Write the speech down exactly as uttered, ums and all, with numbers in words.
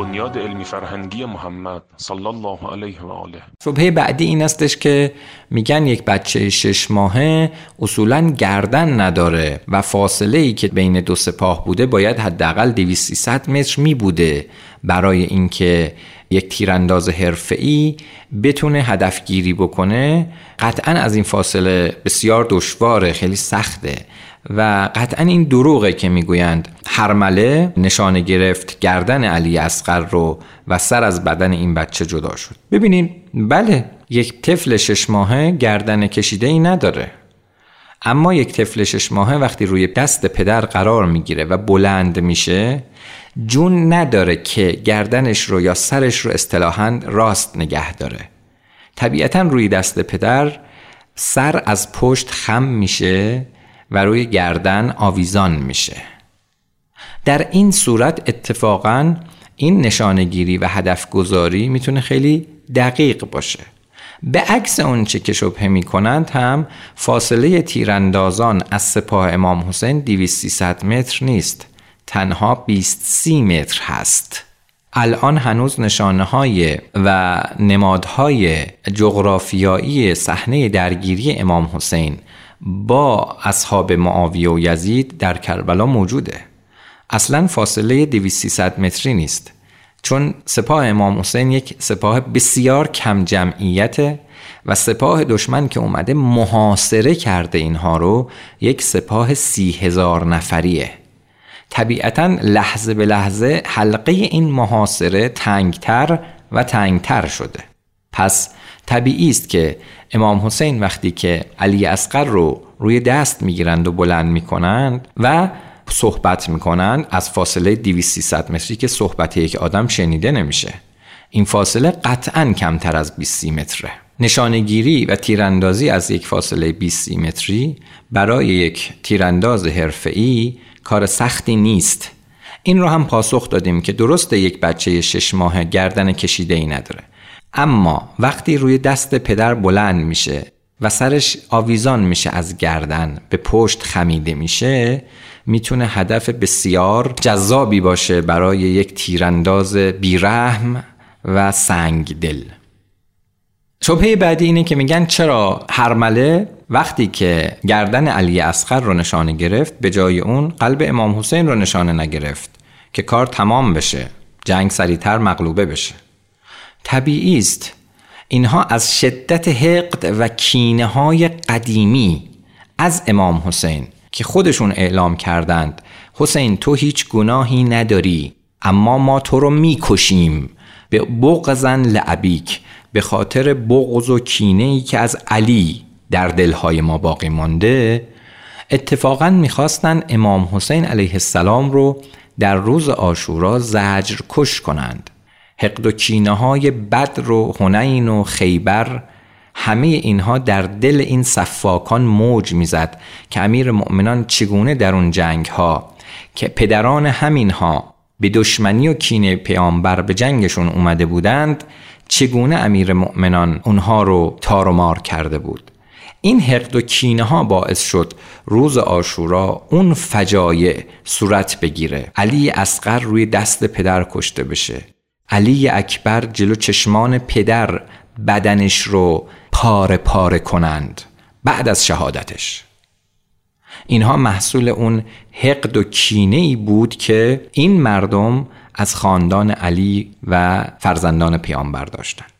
بنیاد علمی فرهنگی محمد صلی الله علیه و آله. شبهه بعدی این استش که میگن یک بچه شش ماهه اصولاً گردن نداره و فاصله ای که بین دو سپاه بوده باید حداقل دویست سیصد متر می بوده برای اینکه یک تیرانداز حرفه‌ای بتونه هدفگیری بکنه. قطعاً از این فاصله بسیار دشواره، خیلی سخته و قطعاً این دروغه که میگویند هرمله نشانه گرفت گردن علی اصغر رو و سر از بدن این بچه جدا شد. ببینین بله، یک طفل شش ماهه گردن کشیده ای نداره، اما یک طفل شش ماهه وقتی روی دست پدر قرار میگیره و بلند میشه جون نداره که گردنش رو یا سرش رو اصطلاحاً راست نگه داره. طبیعتاً روی دست پدر سر از پشت خم میشه و روی گردن آویزان میشه. در این صورت اتفاقاً این نشانه‌گیری و هدف گذاری میتونه خیلی دقیق باشه. به عکس اون چه که شبهه میکنند هم فاصله تیراندازان از سپاه امام حسین دویست سیصد متر نیست، تنها بیست سی متر هست. الان هنوز نشانه‌های و نمادهای جغرافیایی صحنه درگیری امام حسین با اصحاب معاویه و یزید در کربلا موجوده. اصلا فاصله دویست سیصد متری نیست، چون سپاه امام حسین یک سپاه بسیار کم جمعیته و سپاه دشمن که اومده محاصره کرده اینها رو یک سپاه سی هزار نفریه. طبیعتاً لحظه به لحظه حلقه این محاصره تنگتر و تنگتر شده. پس طبیعی است که امام حسین وقتی که علی اصغر رو روی دست میگیرند و بلند میکنند و صحبت میکنند از فاصله دویست سیصد متری که صحبت یک آدم شنیده نمیشه، این فاصله قطعاً کمتر از بیست متره. نشانه‌گیری و تیراندازی از یک فاصله بیست متری برای یک تیرانداز حرفه‌ای کار سختی نیست. این رو هم پاسخ دادیم که درسته یک بچه شش ماه گردن کشیده ای نداره، اما وقتی روی دست پدر بلند میشه و سرش آویزان میشه از گردن به پشت خمیده میشه، میتونه هدف بسیار جذابی باشه برای یک تیرانداز بیرحم و سنگ دل. شبهه بعدی اینه که میگن چرا هرمله وقتی که گردن علی اصغر رو نشانه گرفت به جای اون قلب امام حسین رو نشانه نگرفت که کار تمام بشه، جنگ سریعتر مغلوبه بشه. طبیعی است اینها از شدت حقد و کینه های قدیمی از امام حسین که خودشون اعلام کردند حسین تو هیچ گناهی نداری اما ما تو رو میکشیم به بغضن لعبیک، به خاطر بغض و کینه‌ای که از علی در دلهای ما باقی مانده، اتفاقاً میخواستن امام حسین علیه السلام رو در روز عاشورا زجر کش کنند. حقد و کینه های بدر و حنین و خیبر، همه اینها در دل این سفاکان موج میزد که امیر مؤمنان چگونه در اون جنگ ها که پدران همینها به دشمنی و کینه پیامبر به جنگشون اومده بودند، چگونه امیر مؤمنان اونها رو تار و مار کرده بود. این حقد و کینه ها باعث شد روز عاشورا اون فجایع صورت بگیره، علی اصغر روی دست پدر کشته بشه، علی اکبر جلو چشمان پدر بدنش رو پاره پاره کنند بعد از شهادتش. اینها محصول اون حقد و کینه‌ای بود که این مردم از خاندان علی و فرزندان پیامبر داشتند.